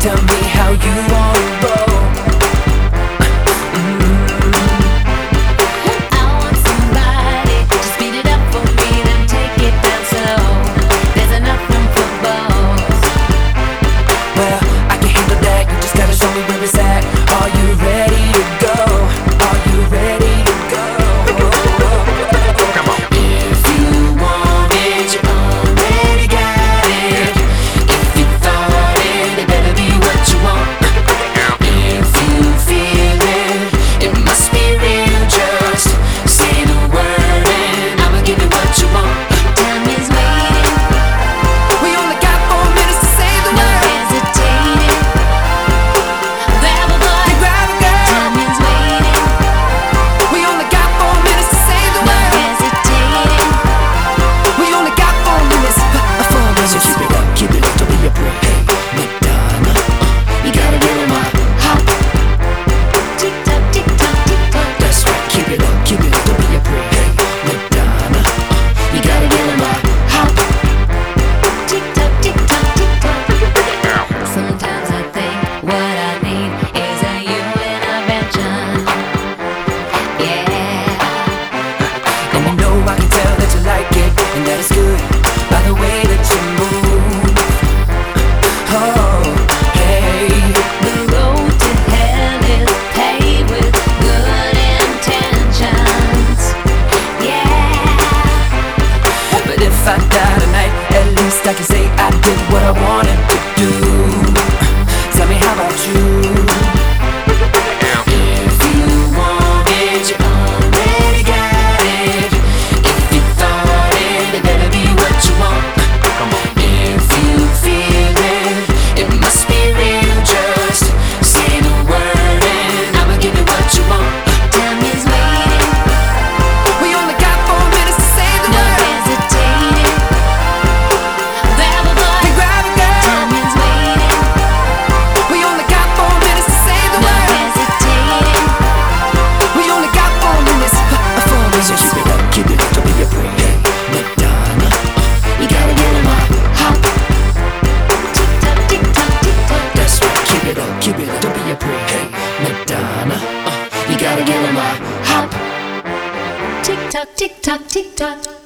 tell me how you wanna roll. I want somebody to speed it up for me, then take it down slow. There's enough room for both. Well, I can handle that, you just gotta show me where it's at. Are you ready to go? Are you ready to go? If you want it, you already got it. If you thought it, it better be what you want. If you feel it, it must be real. Just say the word and I'ma give you what you want. Time is waiting, We only got 4 minutes to say the no word. hesitating. Grab a boy, Grab a girl. time is waiting, We only got 4 minutes to say the no word. hesitating. We only got 4 minutes. 4 minutes. So keep it up, don't be a break. Hey, Madonna, you gotta get on my hop. Tick tock, tick tock, tick tock. That's right, keep it up, don't be a break. Hey, Madonna, you gotta get on my hop. Tick tock, tick tock, tick tock. Sometimes I think what I need is a you intervention. Yeah. And you know I can tell that you like it, and that it's good by the way that you move. Oh, hey. The road to hell is paved with good intentions. Yeah. But if I die tonight, at least I can say I did what I wanted to do. Tell me, how about you? If you want it, you already got it. If you thought it, it better be what you want. If you feel it, it must be real. Just say the word and I'ma give you what you want. Time is waiting, We only got 4 minutes to say the no word. hesitating. Grab a boy, Grab a girl. time is waiting, We only got 4 minutes to say the no word. hesitating. We only got 4 minutes. 4 minutes. So keep it up, don't be a break. Hey, Madonna, you gotta get on my hop. Tick tock, tick tock, tick tock. That's right, keep it up, don't be a break. Hey, Madonna, you gotta get on my hop. Tick tock, tick tock, tick tock.